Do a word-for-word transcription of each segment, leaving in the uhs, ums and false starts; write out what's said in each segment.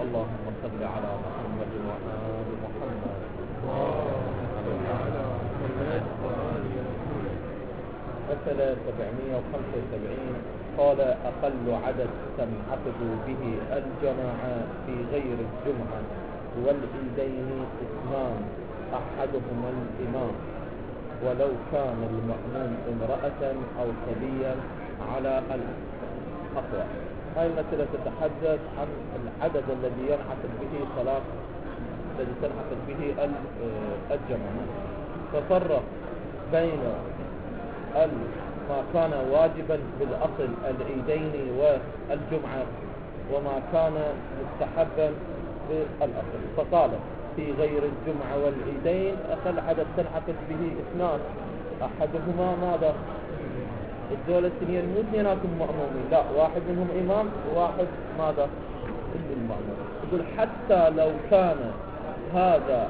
اللهم صل على محمد وآل محمد. مسألة سبعمائة وخمسة وسبعين. قال أقل عدد تنعقد به الجماعة في غير الجمعة والعيدين اثنان أحدهما الإمام ولو كان المأموم امرأة أو صبيا على الأقوى. هاي المسألة تتحدث عن العدد الذي ينعقد به صلاة الذي تنعقد به الجماعة. ففرق بين ما كان واجبا بالأصل العيدين والجمعة وما كان مستحبا بالأصل. فقال في غير الجمعة والعيدين أقل عدد تنعقد به اثنان أحدهما ماذا؟ الدول السنين مو اثنيناتهم مأمومين، لا، واحد منهم إمام وواحد ماذا؟ المأموم. يقول حتى لو كان هذا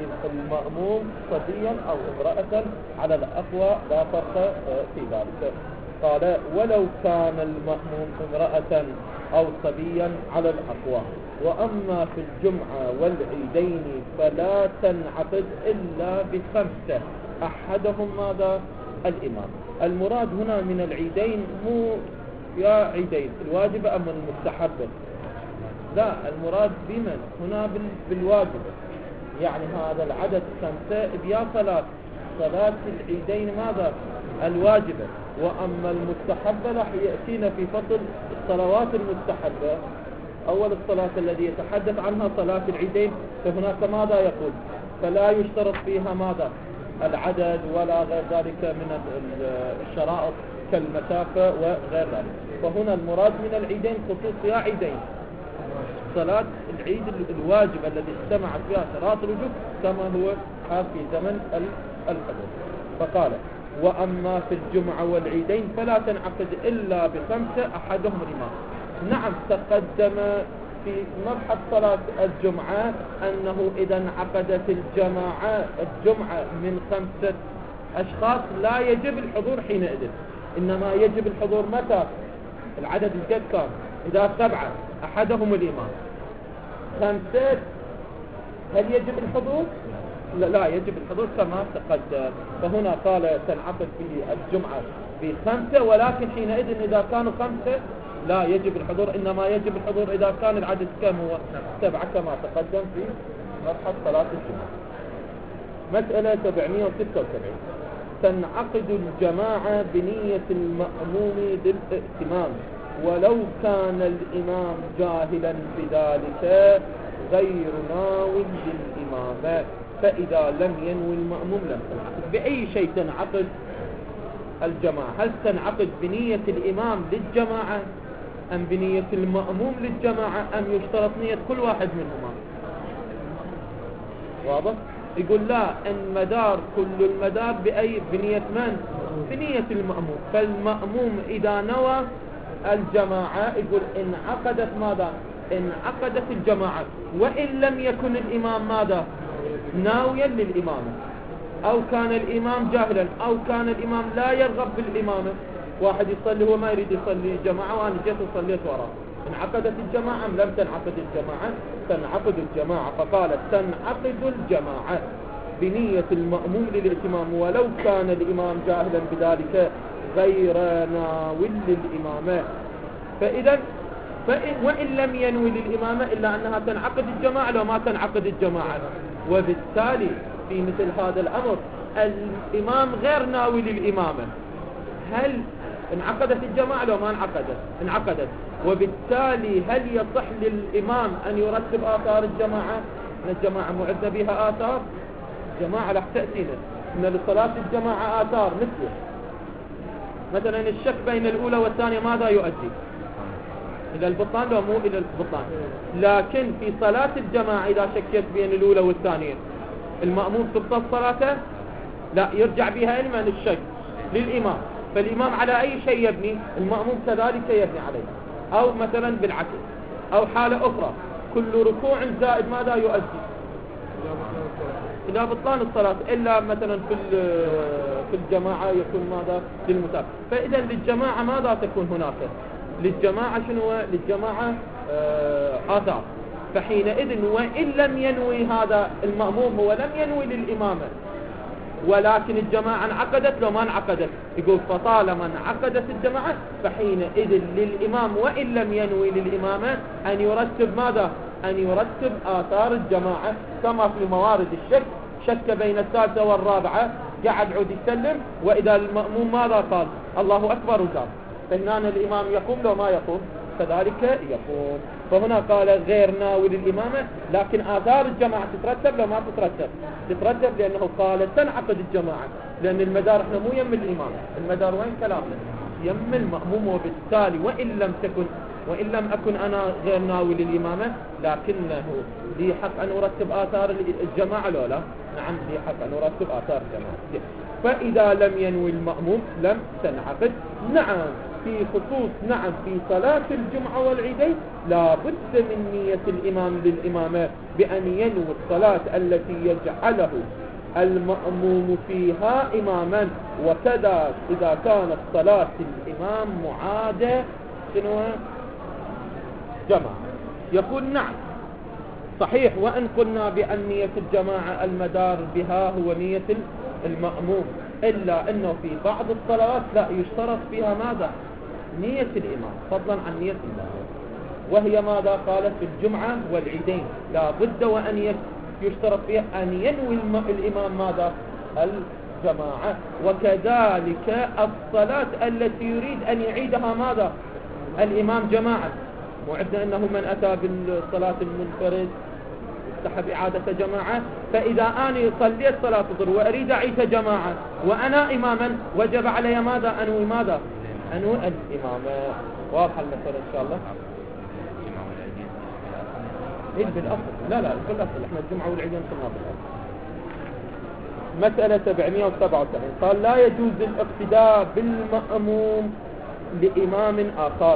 المأموم صبيا أو امرأة على الأقوى لا فرق في ذلك. قال ولو كان المأموم امرأة أو صبيا على الأقوى. وأما في الجمعة والعيدين فلا تنعقد إلا بخمسة أحدهم ماذا؟ الإمام. المراد هنا من العيدين مو يا عيدين الواجب أم المستحب؟ لا، المراد بمن هنا بالواجب، يعني هذا العدد خمسة بيا صلاة صلاة العيدين ماذا؟ الواجبة. وأما المستحبة راح يأتينا في فصل الصلوات المستحبة. أول الصلاة الذي يتحدث عنها صلاة العيدين، فهناك ماذا يقول؟ فلا يشترط فيها ماذا؟ العدد ولا غير ذلك من الشرائط كالمسافة وغير ذلك. فهنا المراد من العيدين خصوص يا عيدين صلاة العيد الواجب الذي اجتمعت فيها شرائط الوجوب كما هو حال في زمن الحضور. فقال وأما في الجمعة والعيدين فلا تنعقد إلا بخمسة أحدهم الإمام. نعم، تقدم في مبحث صلاة الجمعة أنه إذا انعقدت الجماعة الجمعة من خمسة أشخاص لا يجب الحضور حينئذ، إنما يجب الحضور متى؟ العدد الجد كان إذا سبعة أحدهم الإمام. خمسة هل يجب الحضور؟ لا, لا يجب الحضور كما تقدم. فهنا قال تنعقد به الجمعة بخمسة، ولكن حينئذ إذا كانوا خمسة لا يجب الحضور، إنما يجب الحضور إذا كان العدد كم هو؟ سبعة كما تقدم في مبحث صلاة الجمعة. مسألة سبعمائة وستة وسبعين. تنعقد الجماعة بنية المأموم للائتمام ولو كان الإمام جاهلا بذلك غير ناو للإمامة، فإذا لم ينوي المأموم لم تنعقد. بأي شيء تنعقد الجماعة؟ هل تنعقد بنية الإمام للجماعة أم بنية المأموم للجماعة أم يشترط نية كل واحد منهما؟ واضح؟ يقول لا، ان مدار كل المدار بأي بنية من؟ بنية المأموم. فالمأموم إذا نوى الجماعة يقول انعقدت ماذا؟ انعقدت الجماعة، وإن لم يكن الإمام ماذا؟ ناويا للإمامة، أو كان الإمام جاهلا، أو كان الإمام لا يرغب بالإمامة. واحد يصلي هو ما يريد يصلي جماعة وأنا جيت وصليت وراه، انعقدت الجماعة أم لم تنعقد الجماعة؟ تنعقد الجماعة. فقالت تنعقد الجماعة بنية المأموم للإتمام ولو كان الإمام جاهلا بذلك غير ناول للإمامة. فإذا فإن وإن لم ينوي للإمامة إلا أنها تنعقد الجماعة لو ما تنعقد الجماعة. وبالتالي في مثل هذا الأمر الإمام غير ناوي للإمامة، هل انعقدت الجماعة لو ما انعقدت؟ انعقدت. وبالتالي هل يصح للإمام أن يرتب آثار الجماعة؟ أن الجماعة معدنا بها آثار جماعة لح تأتينا أن لصلاة الجماعة آثار مثل مثلا الشك بين الأولى والثانية ماذا يؤدي؟ إلى البطلان لو مو إلى البطلان. لكن في صلاة الجماعة إذا شكيت بين الأولى والثانية المأموم تبطل صلاته؟ لا، يرجع بها إلما للشك للإمام. فالإمام على أي شيء يبني؟ المأموم كذلك يبني عليه. أو مثلا بالعكس، أو حالة أخرى كل ركوع زائد ماذا يؤدي؟ إلى بطلان الصلاة، إلا مثلا في في الجماعة يكون ماذا؟ للمتابعة. فإذا للجماعة ماذا تكون هناك؟ للجماعة شنو؟ للجماعة آه آثار. فحينئذ وإن لم ينوي هذا المأموم، هو لم ينوي للإمامة ولكن الجماعة انعقدت لو ما انعقدت، يقول فطالما انعقدت الجماعة فحينئذ للإمام وإن لم ينوي للإمامة أن يرتب ماذا؟ أن يرتب آثار الجماعة كما في موارد الشك، شك بين الثالثة والرابعة قعد عود يسلم، وإذا المأموم ماذا قال؟ الله أكبر وقال، فهنا الإمام يقوم لو ما يقوم كذلك يقوم. فهنا قال غير ناوي للإمامة، لكن آثار الجماعة تترتب لو ما تترتب؟ تترتب، لأنه قال تنعقد الجماعة، لأن المدار احنا مو يم الإمام، المدار وين كلامنا؟ يم المأموم، وبالتالي وإن لم تكن وإن لم أكن أنا غير ناوي للإمامة لكنه لي حق أن أرتب آثار الجماعة لو لا؟ نعم لي حق أن أرتب آثار الجماعة. فإذا لم ينوي المأموم لم تنعقد. نعم في خصوص نعم في صلاة الجمعة والعيدين لا بد من نية الإمام للإمامة بأن ينوي الصلاة التي يجعله المأموم فيها إماما، وكذا إذا كانت صلاة الإمام معادة شنو جماعة. يقول نعم صحيح، وإن قلنا بأن نية الجماعة المدار بها هو نية المأموم، إلا أنه في بعض الصلوات لا يشترط فيها ماذا؟ نية الإمام فضلا عن نية المأموم، وهي ماذا؟ قالت في الجمعة والعيدين لا بد وأن يشترط فيها أن ينوي الإمام ماذا؟ الجماعة. وكذلك الصلاة التي يريد أن يعيدها ماذا؟ الإمام جماعة، وعدنا أنه من أتى بالصلاة المنفرد استحب إعادة جماعة، فإذا أنا صليت صلاة الظهر وأريد أعيد جماعة وأنا إماما وجب علي ماذا؟ أنوي ماذا؟ أنوي الإمامة. واضح المسألة إن شاء الله؟ إيه بالأصل؟ لا لا بالأصل احنا الجمعة والعيدين صلنا بالأصل. مسألة سبعمائة وسبعة وسبعين قال لا يجوز الاقتداء بالمأموم لإمام آخر.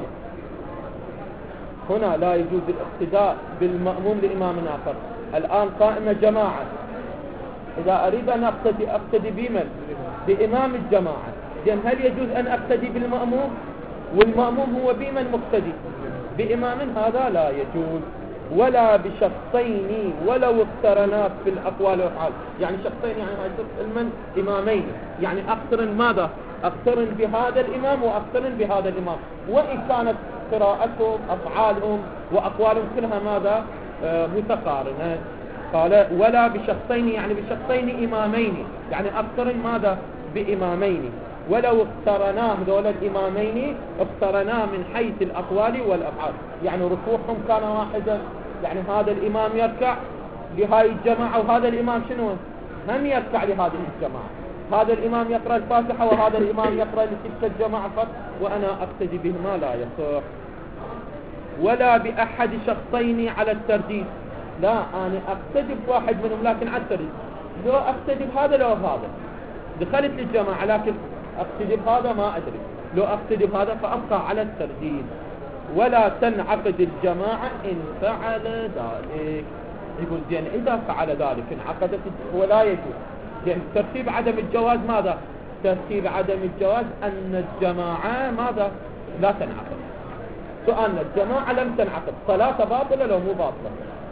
هنا لا يجوز الاقتداء بالمأموم لإمام آخر. الآن قائمة جماعة، إذا أريد أن أقتدي أقتدي بمن؟ بإمام الجماعة. إذن هل يجوز أن أقتدي بالمأموم والمأموم هو بمن مقتدي؟ بإمام؟ هذا لا يجوز. ولا بشخصين ولو اقترنا في الأقوال والأفعال. يعني شخصين يعني المن إمامين، يعني أقترن ماذا؟ أقترن بهذا الإمام وأقترن بهذا الإمام، وإن كانت قراءتهم أفعالهم وأقوالهم كلها ماذا؟ آه متقارنة. قال ولا بشخصين يعني بشخصين إمامين، يعني أقترن ماذا؟ بإمامين. ولو اقترناه دول الإمامين اقترناه من حيث الأقوال والأفعال، يعني ركوعهم كان واحدا، يعني هذا الإمام يركع لهاي الجماعة وهذا الإمام شنو هم يركع لهذه الجماعة، هذا الإمام يقرأ الفاتحة وهذا الإمام يقرأ لتلك الجماعة فقط وأنا أقتدي بهما لا يصح. ولا بأحد شخصين على الترديد، لا أنا أقتدي بواحد منهم لكن على الترديد، لو أقتدي بهذا لو بهذا، دخلت للجماعة لكن أقتدي بهذا ما أدري، لو أقتدي بهذا فأبقى على الترديد. ولا تنعقد الجماعة إن فعل ذلك. يقول زين إذا فعل ذلك انعقدت ولا يجوز. زين ترتيب عدم الجواز ماذا؟ ترتيب عدم الجواز أن الجماعة ماذا؟ لا تنعقد. سؤالنا الجماعة لم تنعقد، صلاة باطلة لو مو باطلة؟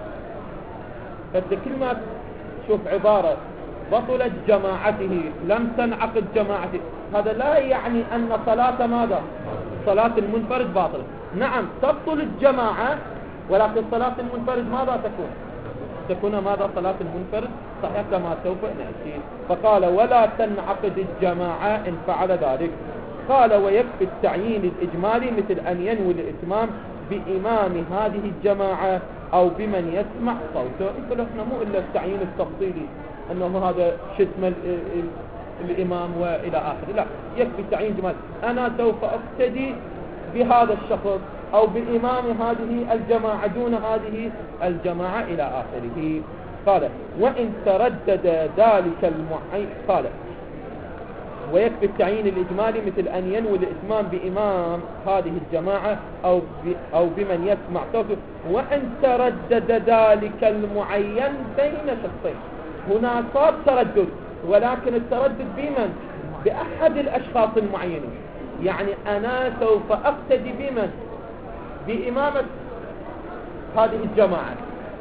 فكل ما شوف عبارة بطلت جماعته لم تنعقد جماعته، هذا لا يعني أن صلاة ماذا؟ صلاة المنفرد باطلة. نعم تبطل الجماعة، ولكن صلاة المنفرد ماذا تكون؟ تكون ماذا؟ صلاة المنفرد صحيح كما سوف نأتي. فقال ولا تنعقد الجماعة إن فعل ذلك. قال ويكفي التعيين الإجمالي مثل أن ينوي الإتمام بإمام هذه الجماعة أو بمن يسمع صوته. يقول احنا مو إلا التعيين التفصيلي أنه هذا شتم الإمام وإلى آخره، لا يكفي تعيين جمال أنا سوف أقتدي بهذا الشخص أو بإمام هذه الجماعة دون هذه الجماعة إلى آخره. قال وإن تردد ذلك المعين، قال ويكفي التعيين الإجمالي مثل أن ينوي الإتمام بإمام هذه الجماعة أو أو بمن يسمع صوته. وإن تردد ذلك المعين بين شخصين، هنا صار تردد، ولكن التردد بمن؟ بأحد الأشخاص المعينين. يعني أنا سوف أقتدي بمن؟ بإمامة هذه الجماعة،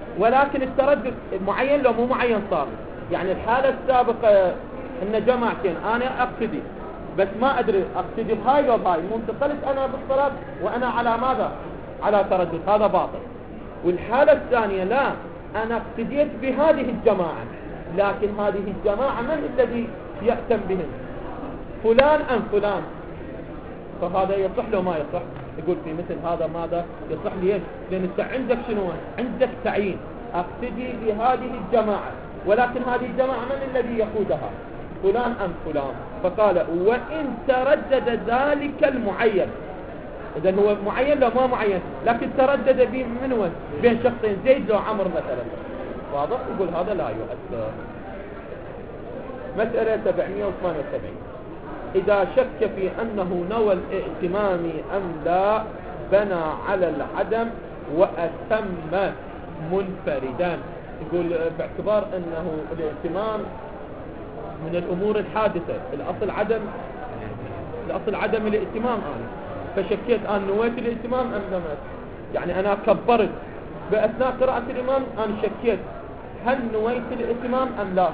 ولكن التردد معين لو مو معين صار. يعني الحالة السابقة ان جماعتين انا اقتدي بس ما ادري اقتدي بهاي لو بهاي، انتقلت انا بالصلاة وانا على ماذا؟ على تردد، هذا باطل. والحالة الثانية لا، انا اقتديت بهذه الجماعة لكن هذه الجماعة من الذي يأتم بهم؟ فلان ام فلان، فهذا يصح له ما يصح؟ يقول في مثل هذا ماذا يصح ليش؟ لان انت عندك شنو؟ عندك تعيين، اقتدي بهذه الجماعة ولكن هذه الجماعة من الذي يقودها؟ فلان ام فلان. فقال وان تردد ذلك المعين، اذا هو معين لو ما معين لكن تردد بين من هو؟ بين شخصين، زيد لو عمر مثلا، واضح؟ يقول هذا لا يؤثر. مسألة سبعمائة وثمانية وسبعين، إذا شك في أنه نوى الائتمام أم لا بنى على العدم وأتم منفردا. يقول باعتبار أنه الائتمام من الأمور الحادثة، الأصل عدم الأصل عدم الائتمام، أنا فشكيت أن نويت الائتمام أم لم. يعني أنا كبرت بأثناء قراءة الإمام، أنا شكيت هل نويت الائتمام أم لا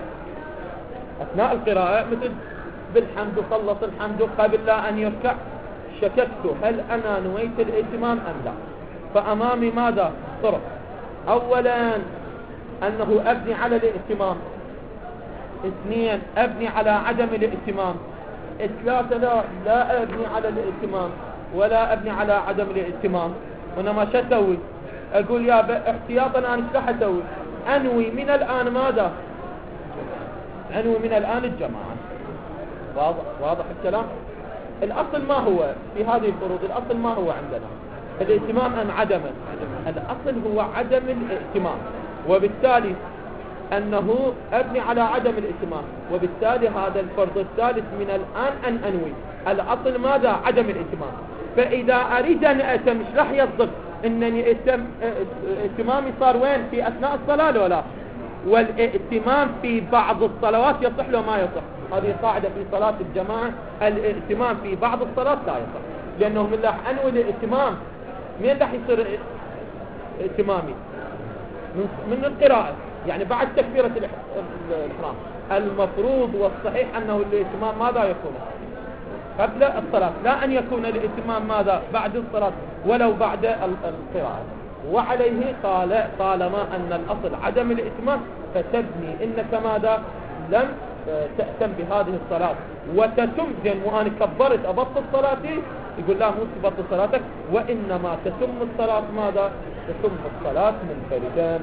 أثناء القراءة، مثل بالحمد وخلص الحمد قبل لا أن يركع شككت هل أنا نويت الائتمام أم لا. فأمامي ماذا؟ طرق. أولا أنه أبني على الائتمام، اثنين أبني على عدم الائتمام، ثلاثة لا, لا أبني على الائتمام ولا أبني على عدم الائتمام، وإنما شو أسوي؟ أقول يا احتياطا أنا ايش راح أسوي؟ أنوي من الآن ماذا؟ أنوي من الآن الجماعة. واضح واضح الكلام؟ الأصل ما هو في هذه الفروض؟ الأصل ما هو عندنا؟ الائتمام أم عدمه؟ الأصل هو عدم الائتمام، وبالتالي أنه أبني على عدم الائتمام، وبالتالي هذا الفرض الثالث من الآن أن أنوي. الأصل ماذا؟ عدم الائتمام. فإذا أريد أن أتم مش راح يصدق أنني ائتم ائتمامي صار وين؟ في أثناء الصلاة ولا؟ والائتمام في بعض الصلوات يصح له ما يصح. هذه قاعدة في صلاة الجماعة، الائتمام في بعض الصلاة لا يصح، لأنه من راح أنوي الائتمام مين راح يصير ائتمامي؟ من القراءة، يعني بعد تكبيرة الإحرام. المفروض والصحيح أنه الائتمام ماذا يكون؟ قبل الصلاة، لا أن يكون الائتمام ماذا؟ بعد الصلاة ولو بعد القراءة. وعليه قال طالما أن الأصل عدم الائتمام فتبني إنك ماذا؟ لم تأتم بهذه الصلاة وتتم زين وأنا كبرت أبطل صلاتي، يقول لا مو تبطل صلاتك، وإنما تتم الصلاة ماذا؟ تتم الصلاة منفردا.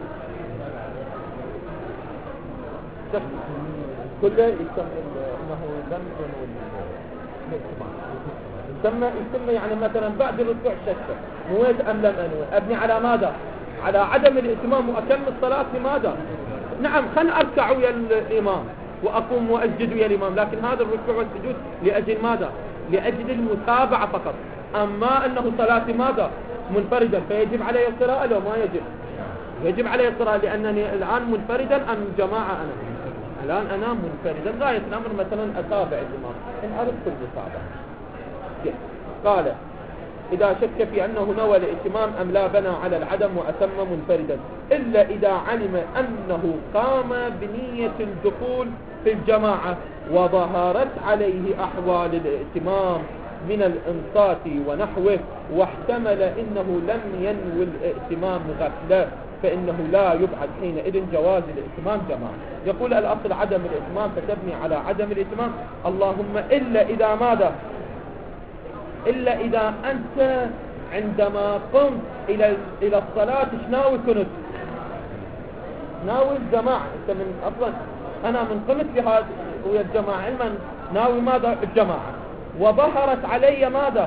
كله يسمى انه لم ينوي الائتمام، يسمى يسمى يعني مثلا بعد الركوع شكه نويت ام لم انوي، ابني على ماذا؟ على عدم الائتمام واكمل صلاتي لماذا؟ نعم خلنا اركع ويا الامام واقوم واسجد ويا الامام، لكن هذا الركوع والسجود لاجل ماذا؟ لاجل المتابعه فقط. اما انه صلاتي ماذا؟ منفردا، فيجب علي القراءه لو ما يجب؟ يجب علي القراءه، لانني الان منفردا ام جماعه؟ انا الآن أنا منفردا، غاية الأمر مثلا أتابع الإمام إن أردت كل متابعة. قال إذا شك في أنه نوى الائتمام أم لا بنى على العدم وأتم منفردا، إلا إذا علم أنه قام بنية الدخول في الجماعة وظهرت عليه أحوال الائتمام من الإنصات ونحوه، واحتمل إنه لم ينوي الائتمام غفلة، فإنه لا يبعد حينئذ جواز الائتمام جماعة. يقول الأصل عدم الائتمام فتبني على عدم الائتمام، اللهم إلا إذا ماذا؟ إلا إذا أنت عندما قمت إلى إلى الصلاة ناوي كنت ناوي الجماعة، أنت من أصلا أنا من قمت لهذا ويا الجماعة علما ناوي ماذا؟ الجماعة، وظهرت علي ماذا؟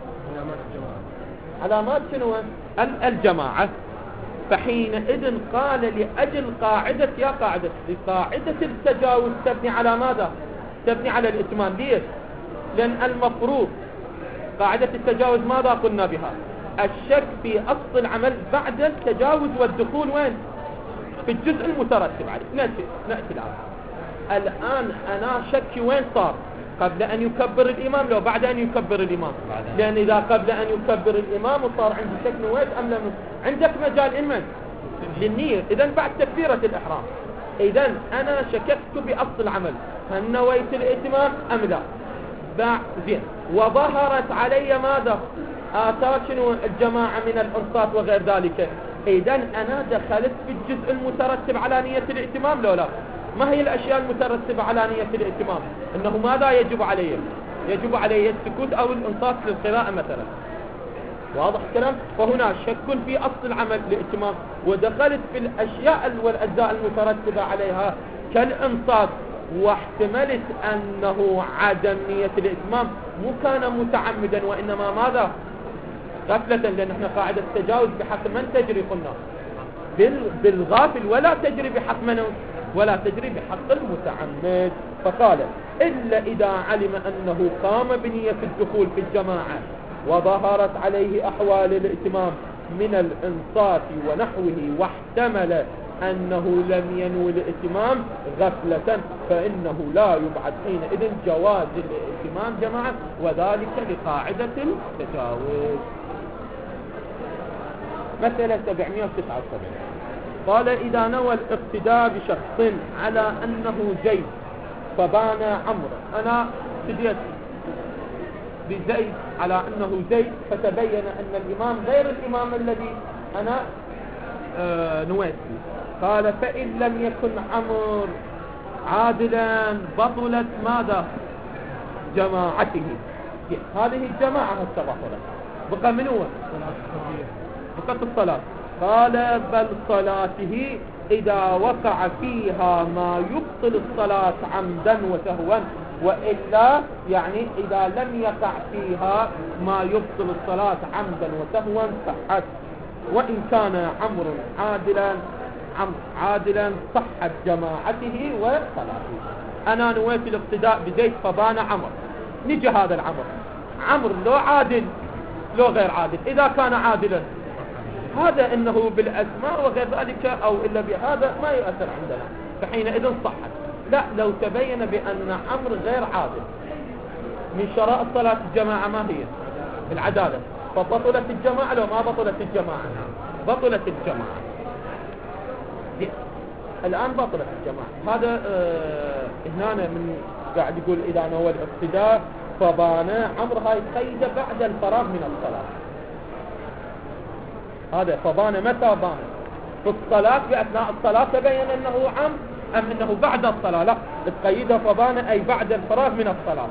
علامات شنو؟ الجماعة. فحينئذ قال لأجل قاعدة يا قاعدة لقاعدة التجاوز تبني على ماذا؟ تبني على الائتمام. ليش؟ لأن المفروض قاعدة التجاوز ماذا قلنا بها؟ الشك في أصل العمل بعد التجاوز والدخول وين؟ في الجزء المترتب عليه. نأتي نأتي الآن الآن أنا شكي وين صار؟ قبل أن يكبر الإمام لو بعد أن يكبر الإمام؟ لأن إذا قبل أن يكبر الإمام وصار عندي شك نويت أم لم، عندك مجال إما للنية. إذن بعد تكبيرة الإحرام. إذن أنا شككت بأصل العمل، هل نويت الإتمام أم لا؟ بعد زين، وظهرت علي ماذا؟ آثار شنو الجماعة من الأنصات وغير ذلك. إذن أنا دخلت في الجزء المترتب على نية الائتمام لو لا؟ ما هي الأشياء المترتبة على نية الائتمام؟ إنه ماذا يجب علي؟ يجب علي السكوت أو الإنصات للقراءة مثلا. واضح الكلام؟ فهنا شك في أصل العمل الائتمام، ودخلت في الأشياء والأجزاء المترتبة عليها كالإنصات، واحتملت أنه عدم نية الائتمام مو كان متعمدا وإنما ماذا؟ غفلة، لأن احنا قاعدة التجاوز بحق من تجري قلنا بالغافل، ولا تجري بحق من؟ ولا تجري بحق المتعمد. فقال إلا إذا علم أنه قام بنية الدخول في الجماعة وظهرت عليه أحوال الائتمام من الإنصات ونحوه، واحتمل أنه لم ينوي الائتمام غفلة، فإنه لا يبعد حينئذ جواز الائتمام جماعة، وذلك لقاعدة التجاوز. مسألة سبعمائة وتسعة وسبعين. قال إذا نوى الاقتداء بشخص على أنه زيد فبان عمرو، أنا ابتديت بزيد على أنه زيد، فتبين أن الإمام غير الإمام الذي أنا آه نويت فيه. قال فإن لم يكن عمرو عادلا بطلت ماذا؟ جماعته. هذه الجماعة هسه بطلت، بقى من هو؟ بقت الصلاة. قال بل صلاته إذا وقع فيها ما يبطل الصلاة عمدا وسهوا، وإلا يعني إذا لم يقع فيها ما يبطل الصلاة عمدا وسهوا صحت، وإن كان عمرو عادلا عم عادلا صحت جماعته وصلاته. أنا نويت الاقتداء بزيد فبان عمرو، نجي هذا العمر، عمرو لو عادل لو غير عادل. إذا كان عادلا هذا إنه بالأسماء وغير ذلك أو إلا بهذا ما يؤثر عندنا، فحينئذ صحت. لا، لو تبين بأن عمرو غير عادل، من شرائط صلاة الجماعة ما هي؟ العدالة، فبطلت الجماعة لو ما بطلت الجماعة؟ بطلت الجماعة. دي. الآن بطلت الجماعة. هذا آه هنا من قاعد يقول إذا نوى الاقتداء فبان عمرو، هاي قيد بعد الفراغ من الصلاة. هذا فبان متى بان؟ في الصلاة، في أثناء الصلاة تبين أنه عم أم أنه بعد الصلاة؟ لا، تقيدها فبان أي بعد الفراغ من الصلاة.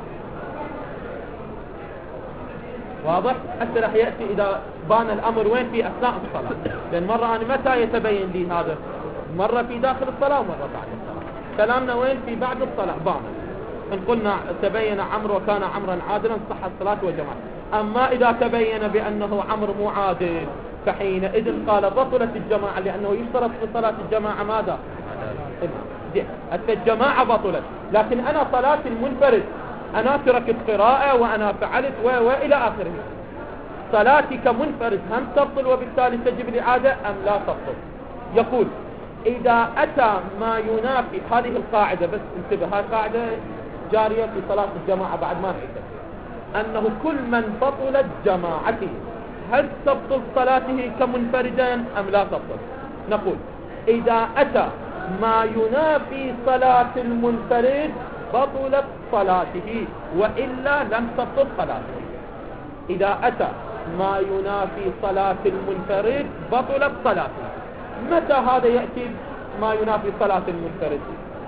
واضح؟ حتى رح يأتي إذا بان الأمر وين؟ في أثناء الصلاة، لأن مرة أنا متى يتبين لي هذا؟ مرة في داخل الصلاة ومرة بعد الصلاة. كلامنا وين؟ في بعد الصلاة بان. إن قلنا تبين عمرو وكان عمرا عادلا صح الصلاة وجماعة. أما إذا تبين بأنه عمرو مو عادل فحينئذ قال بطلت الجماعة، لأنه يشترط في صلاة الجماعة ماذا؟ حتى الجماعة بطلت، لكن أنا صلاة المنفرد أنا تركت قراءة وأنا فعلت و... وإلى آخره. صلاتي كمنفرد هم تبطل وبالتالي تجب الإعادة أم لا تبطل؟ يقول إذا أتى ما ينافي هذه القاعدة، بس انتبه، هذه قاعدة جارية في صلاة الجماعة بعد ما نعيدها، أنه كل من بطلت جماعته هل تبطل صلاته كمنفردا أم لا تبطل؟ نقول إذا أتى ما ينافي صلاة المنفرد بطلت صلاته، وإلا لم تبطل صلاته. إذا أتى ما ينافي صلاة المنفرد بطلت صلاته. متى هذا يأتي ما ينافي صلاة المنفرد؟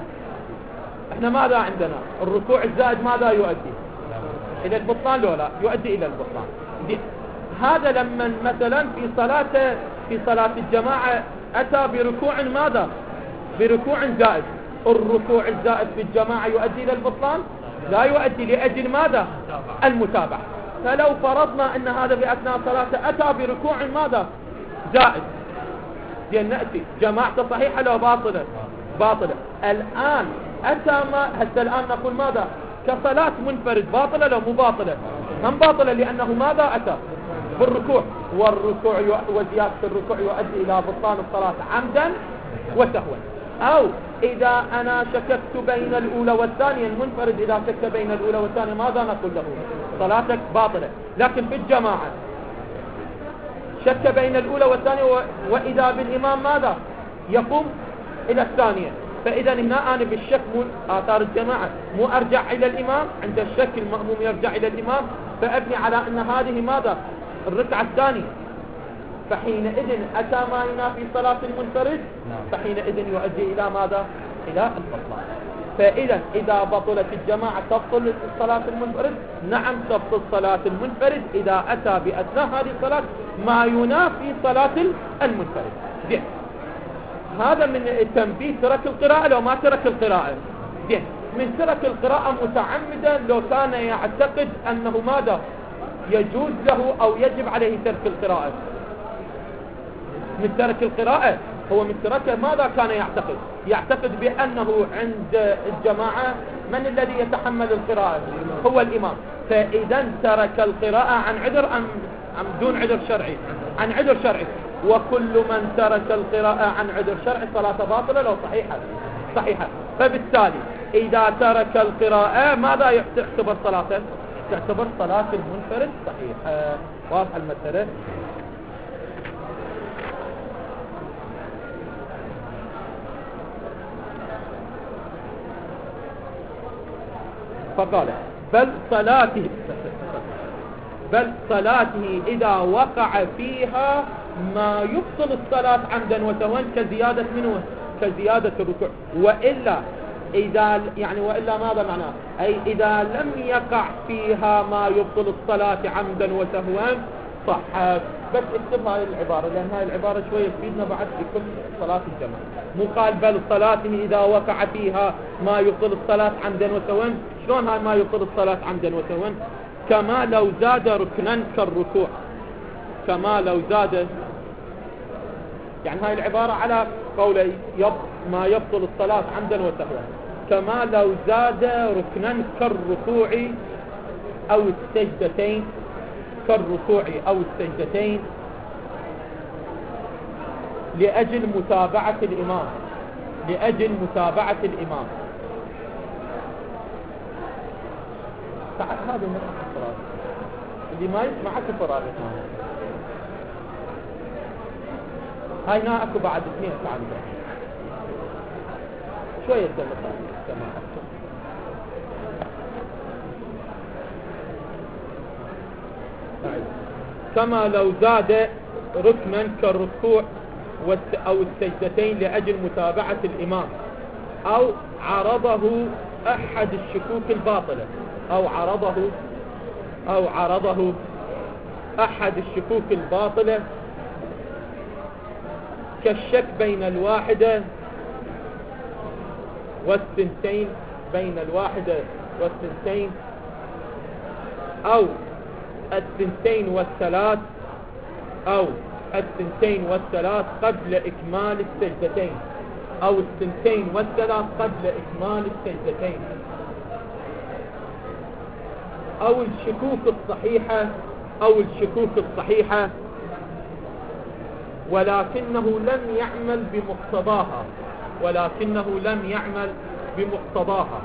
احنا ماذا عندنا؟ الركوع الزائد ماذا يؤدي؟ إلى البطلان لو لا؟ يؤدي إلى البطلان. دي. هذا لما مثلا في صلاة في صلاة الجماعة أتى بركوع ماذا؟ بركوع زائد. الركوع الزائد في الجماعة يؤدي إلى البطلان؟ لا يؤدي، لأجل ماذا؟ المتابعة. فلو فرضنا أن هذا في أثناء صلاته أتى بركوع ماذا؟ زائد، لأن نأتي جماعته صحيحة لو باطلة؟ باطلة. الآن أتى ما هسه الآن نقول ماذا؟ كصلاة منفرد باطلة لو مو باطلة؟ هم باطلة، لأنه ماذا أتى؟ بالركوع، والركوع وزيادة الركوع يؤدي إلى بطلان الصلاة عمدا وسهوا. أو إذا أنا شككت بين الأولى والثانية، المنفرد إذا شك بين الأولى والثانية ماذا نقول له؟ صلاتك باطلة. لكن في الجماعة شك بين الأولى والثانية وإذا بالإمام ماذا يقوم إلى الثانية. فإذا هنا أنا بالشك مو آثار الجماعة مو أرجع إلى الإمام، عند الشك المأموم يرجع إلى الإمام، فأبني على أن هذه ماذا الركعة الثانية، فحينئذ أتى ما ينافي صلاة المنفرد، فحينئذ يؤدي إلى ماذا؟ إلى البطلان. فإذا إذا بطلت الجماعة تبطل صلاة المنفرد؟ نعم تبطل صلاة المنفرد إذا أتى بأثناء هذه الصلاة ما ينافي صلاة المنفرد. زين، هذا من التنبيه ترك القراءة لو ما ترك القراءة. زين، من ترك القراءة متعمدا لو كان يعتقد أنه ماذا يجوز له أو يجب عليه ترك القراءة. من ترك القراءة هو من تركه ماذا كان يعتقد؟ يعتقد بأنه عند الجماعة من الذي يتحمل القراءة؟ هو الإمام. فإذا ترك القراءة عن عذر أم أم دون عذر شرعي؟ عن عذر شرعي. وكل من ترك القراءة عن عذر شرعي صلاة باطلة لو صحيحة صحيحة. فبالتالي إذا ترك القراءة ماذا تعتبر صلاته؟ تعتبر صلاة المنفرد صحيحة. واضح المسألة؟ فقال بل صلاته بل صلاته إذا وقع فيها ما يبطل الصلاة عمدا وسهوا كزيادة منه كزيادة الركوع، وإلا إذا يعني وإلا ماذا معناه؟ أي إذا لم يقع فيها ما يبطل الصلاة عمدا وسهوا صح. بس اكتب هاي العبارة لأن هاي العبارة شوية تفيدنا بعد في كل صلاة الجماعة. مو قال بل صلاته إذا وقع فيها ما يبطل الصلاة عمدا وسهوا. شلون هاي ما يبطل الصلاة عمدا وسهوا؟ كما لو زاد ركنا كالركوع، كما لو زاد، يعني هاي العبارة على قولي يب ما يبطل الصلاة عمدا وسهوا، كما لو زاد ركنا كالركوع أو السجدتين، كالركوع أو السجدتين لأجل متابعة الإمام، لأجل متابعة الإمام. هذا من الفراغ اللي ما يسمعك فراغ. هاي هنا اكو بعد اثنين تعالوا شوية دمطة جماعة. كما لو زاد ركنا كالركوع أو السجدتين لأجل متابعة الإمام، أو عرضه أحد الشكوك الباطلة، أو عرضه أو عرضه أحد الشكوك الباطلة كالشك بين الواحدة والثنتين، بين الواحدة والثنتين، أو الثنتين والثلاث، أو الثنتين والثلاث قبل إكمال السجدتين، أو الثنتين والثلاث قبل إكمال السجدتين، أو الشكوك الصحيحة، أو الشكوك الصحيحة ولكنه لم يعمل بمقتضاها، ولكنه لم يعمل بمقتضاها،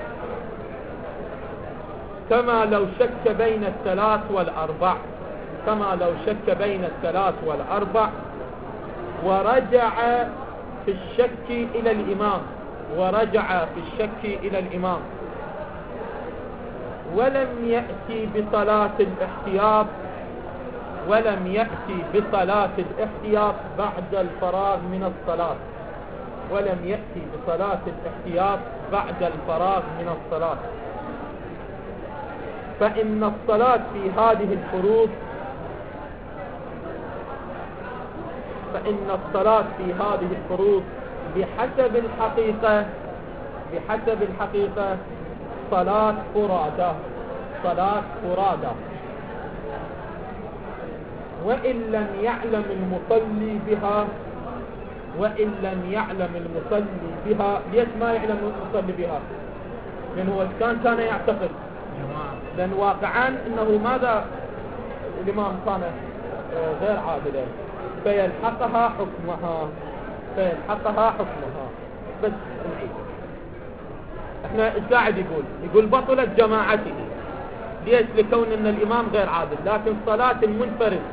كما لو شك بين الثلاث والأربع، كما لو شك بين الثلاث والأربع ورجع في الشك إلى الإمام، ورجع في الشك إلى الإمام ولم يأتي بصلاة الاحتياط، ولم يأتي بصلاة الاحتياط بعد الفراغ من الصلاة، ولم يأتي بصلاة الاحتياط بعد الفراغ من الصلاة، فإن الصلاة في هذه الفروض فإن الصلاة في هذه الفروض بحسب الحقيقة بحسب الحقيقة صلاة فرادى، صلاة فرادى، وإن لم يعلم المصلي بها، وإن لم يعلم المصلي بها. ليش ما يعلم المصلي بها؟ لأنه كان كان يعتقد، لأن واقعا أنه ماذا الإمام كان غير عادلا، فيلحقها حكمها، فيلحقها حكمها. بس نعيد، احنا ايش قاعد يقول؟ يقول بطلت جماعته. ليش؟ لكون ان الامام غير عادل، لكن صلاة المنفرد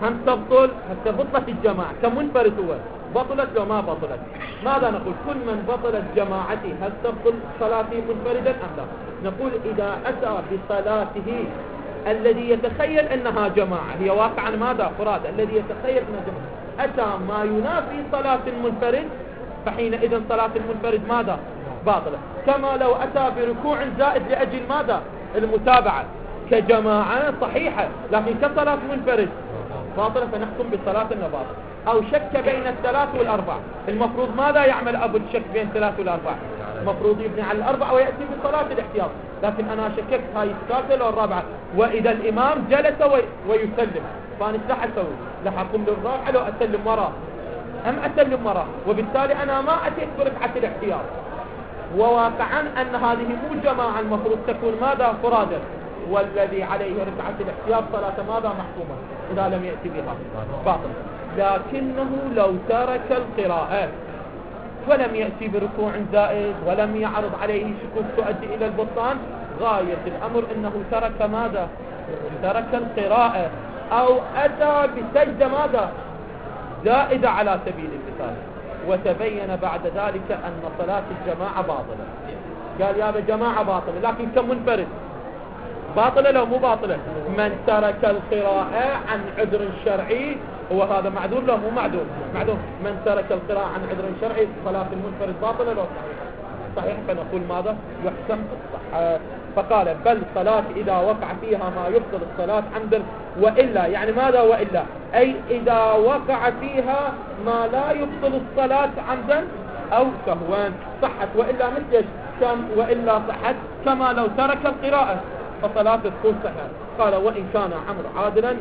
هم تبطل حتى بطلت الجماعة كمنفرد هو بطلت لو ما بطلت. ماذا نقول؟ كل من بطلت جماعته هل تبطل صلاته منفردا أم لا؟ نقول إذا أتى بصلاته الذي يتخيل أنها جماعة، هي واقعا ماذا؟ فراد. الذي يتخيل أنها جماعة أتى ما ينافي صلاة المنفرد، فحينئذ صلاة المنفرد ماذا؟ باطلة. كما لو أتى بركوع زائد لأجل ماذا؟ المتابعة، كجماعة صحيحة لكن كصلاة منفرد باطلة، فنحكم بالصلاة أنها باطلة. أو شك بين الثلاث والأربع، المفروض ماذا يعمل أبو الشك بين الثلاث والأربع؟ المفروض يبني على الأربع ويأتي بصلاة الاحتياط، لكن أنا شككت هاي الثالثة والرابعة، وإذا الإمام جلس وي... ويسلم، فأنا ايش راح أسوي؟ راح أقوم للرابعة لو أسلم وراه أم أسلم وراه، وبالتالي أنا ما أتيت بركعة الاحتياط. وواقعا أن هذه مو جماعة، المفروض تكون ماذا؟ فرادا، والذي عليه ركعة الاحتياط صلاة ماذا؟ محكومة إذا لم يأتي بها باطل. لكنه لو ترك القراءة ولم يأتي بركوع زائد ولم يعرض عليه شكوك تؤدي إلى البطلان، غاية الأمر أنه ترك ماذا؟ ترك القراءة، أو أتى بسجدة ماذا؟ زائدة على سبيل المثال، وتبين بعد ذلك أن صلاة الجماعة باطلة. قال يا جماعة باطلة، لكن كمنفرد باطلة لو مو باطلة؟ من ترك القراءة عن عذر شرعي هو هذا معذور له مو معذور؟ معذور. من ترك القراءة عن عذر شرعي صلاة المنفرد باطلة لو صحيح؟ صحيح. فنقول ماذا؟ يحكم بالصحة. فقال بل صلاة إذا وقع فيها ما يبطل الصلاة عمدا وإلا، يعني ماذا وإلا؟ أي إذا وقع فيها ما لا يبطل الصلاة عمدا أو سهوا صحت، وإلا مثل كم وإلا صحت كما لو ترك القراءة فصلاة تكون صحيحة. قال وإن كان عمرو عادلا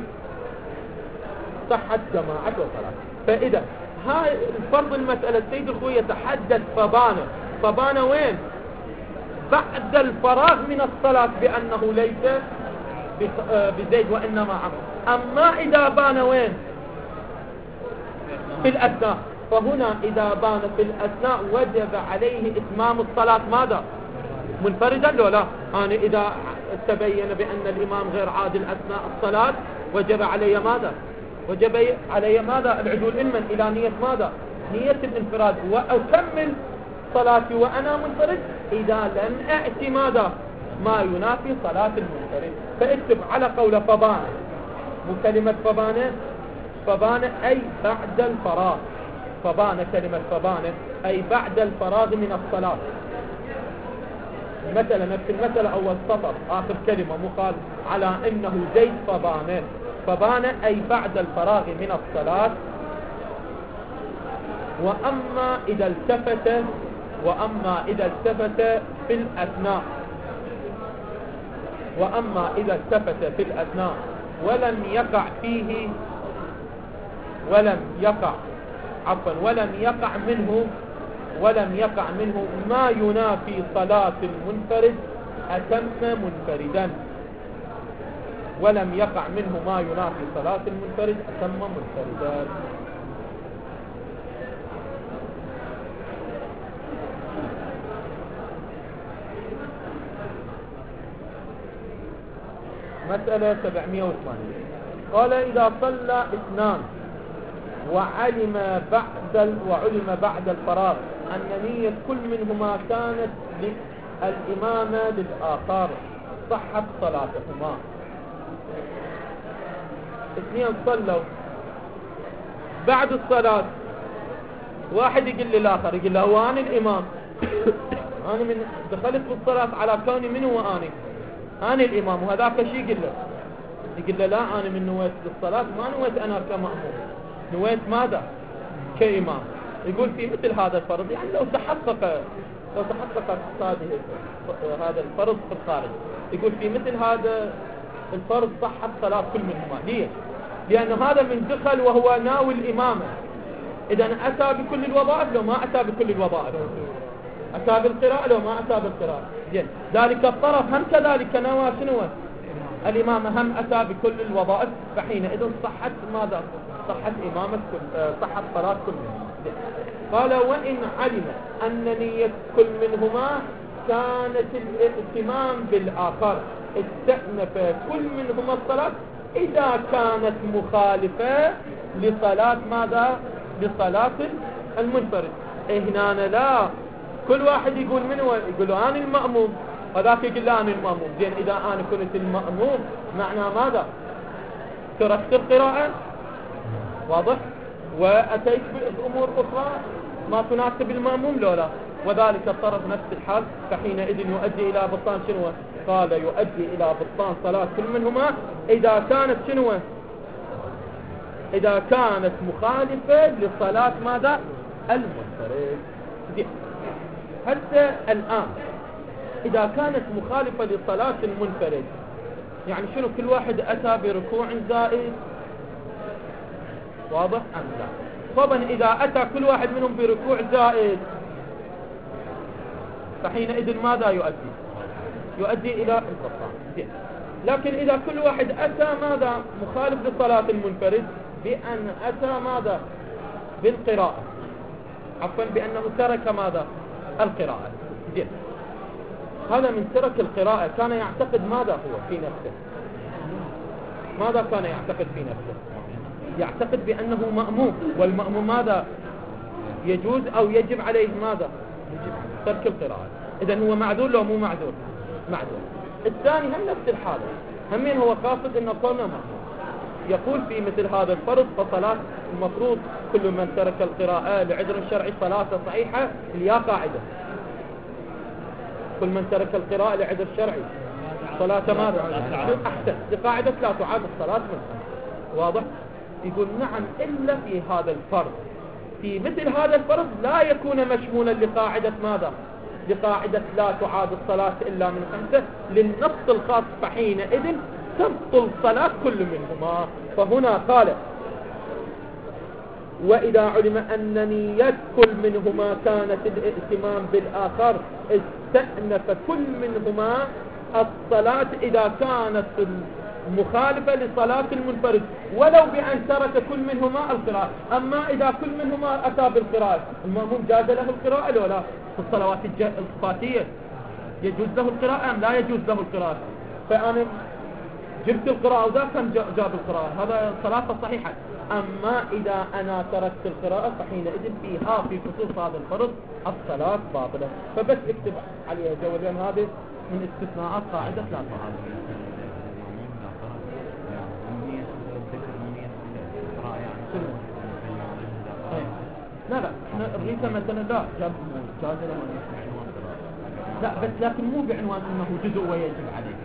صحت جماعة وصلاة. فإذا هاي الفرض المسألة السيد الخوي يتحدث فبانه فبانه وين؟ بعد الفراغ من الصلاة بأنه ليس بزيد وإنما عمرو. أما إذا بان وين؟ في الأثناء. فهنا إذا بان في الأثناء وجب عليه إتمام الصلاة ماذا؟ منفردا لو لا؟ أنا إذا تبين بأن الإمام غير عادل أثناء الصلاة وجب علي ماذا؟ وجب علي ماذا؟ العدول علما إلى نية ماذا؟ نية الانفراد، وأكمل صلاتي وأنا منفرد إذا لم أأتي ماذا؟ ما ينافي صلاة المنفرد. فاكتب على قول فبانة، مو كلمة فبانة، فبانة أي بعد الفراغ. فبانة كلمة فبانة أي بعد الفراغ من الصلاة. مثلا نفس المثل أول سطر آخر كلمة مقال على إنه زيد فبانة. فبانة أي بعد الفراغ من الصلاة. وأما إذا التفت وأما إذا التفت في الأثناء وأما إذا التفت في الأثناء ولم يقع فيه ولم يقع عفوا ولم يقع منه ولم يقع منه ما ينافي صلاة المنفرد أتم منفردا. ولم يقع منه ما ينافي صلاة المنفرد أتم منفردا. مسألة سبعمائة وثمانين. قال إذا صلى اثنان وعلم بعد وعلم بعد الفراغ أن نية كل منهما كانت للإمامة للآخر صحت صلاتهما. اثنين صلوا بعد الصلاة، واحد يقول للآخر يقول له هو أنا الإمام أنا من دخلت في الصلاة على كوني من هو أنا أنا الإمام، وهذاك شيء يقول له يقول له لا أنا من نويت للصلاة ما نويت أنا كمأمور، نويت ماذا؟ كإمام. يقول في مثل هذا الفرض يعني لو تحقق لو تحقق هذه هذا الفرض في الخارج، يقول في مثل هذا الفرض صحت صلاة كل منهما. ليه؟ لأن هذا من دخل وهو ناوي الإمامة، إذا أتى بكل الوظائف لو ما أتى بكل الوظائف، أتى بالقراءة لو ما أتى بالقراءة. جل. ذلك الطرف هم كذلك نوى شنو؟ الإمامة هم أتى بكل الوظائف، فحينئذ صحت ماذا؟ صحت إمامة كل صحت صلاة كل منهما. قال وإن علم أن نية كل منهما كانت الائتمام بالآخر استأنف كل منهما الصلاة إذا كانت مخالفة لصلاة ماذا؟ لصلاة المنفرد. هنا لا، كل واحد يقول من هو؟ يقول له أنا المأموم، وذاك يقول له أنا المأموم. زين إذا أنا كنت المأموم معنى ماذا؟ تركت القراءة، واضح؟ وأتيت بأمور أخرى ما تناسب المأموم لو لا، وذلك الطرف نفس الحال، فحينئذ يؤدي إلى بطلان شنو؟ قال يؤدي إلى بطلان صلاة كل منهما إذا كانت شنو؟ إذا كانت مخالفة لصلاة ماذا؟ المنفرد. حتى الآن إذا كانت مخالفة لصلاة المنفرد يعني شنو؟ كل واحد أتى بركوع زائد، واضح أم لا؟ طبعا إذا أتى كل واحد منهم بركوع زائد فحينئذ ماذا يؤدي؟ يؤدي إلى البطلان. لكن إذا كل واحد أتى ماذا؟ مخالف لصلاة المنفرد بأن أتى ماذا؟ بالقراءة، عفوا بأنه ترك ماذا؟ القراءة. جيد. هذا من ترك القراءة كان يعتقد ماذا هو في نفسه؟ ماذا كان يعتقد في نفسه؟ يعتقد بأنه مأموم، والمأموم ماذا؟ يجوز أو يجب عليه ماذا؟ ترك القراءة. إذن هو معذور لو مو معذور؟ معذور. الثاني هم نفس الحالة، همين هو قاصد أنه كونه مأموم. يقول في مثل هذا الفرض فصلاة المفروض كل من ترك القراءة لعذر شرعي صلاته صحيحة. ليا قاعدة، كل من ترك القراءة لعذر شرعي صلاته ماذا؟ أحسن، لقاعدة لا تعاد الصلاة منها. واضح؟ يقول نعم، إلا في هذا الفرض، في مثل هذا الفرض لا يكون مشمولا لقاعدة ماذا؟ لقاعدة لا تعاد الصلاة إلا من خمسة للنص الخاص، فحينئذ تبطل صلاة كل منهما. فهنا قال وإذا علم أن نية كل منهما كانت الائتمام بالآخر استأنف كل منهما الصلاة إذا كانت مخالفة لصلاة المنفرد ولو بأن ترك كل منهما القراءة. أما إذا كل منهما أتى بالقراءة المأموم جاز له القراءة لو لا؟ في الصلوات الصفاتية يجوز له القراءة أم لا يجوز له القراءة؟ فأنا جبت القراءة وذا كان جاب القراءة، هذا صلاة صحيحة. أما إذا أنا تركت القراءة فحينئذ فيها في خصوص هذا الفرض الصلاة باطلة. فبس اكتب عليها جوا، لأن هذه من استثناءات قاعدة لا تعاد. لا لا الريثة مثلا لا جاب جاز له لا، بس لكن مو بعنوان انه جزء ويجب عليه.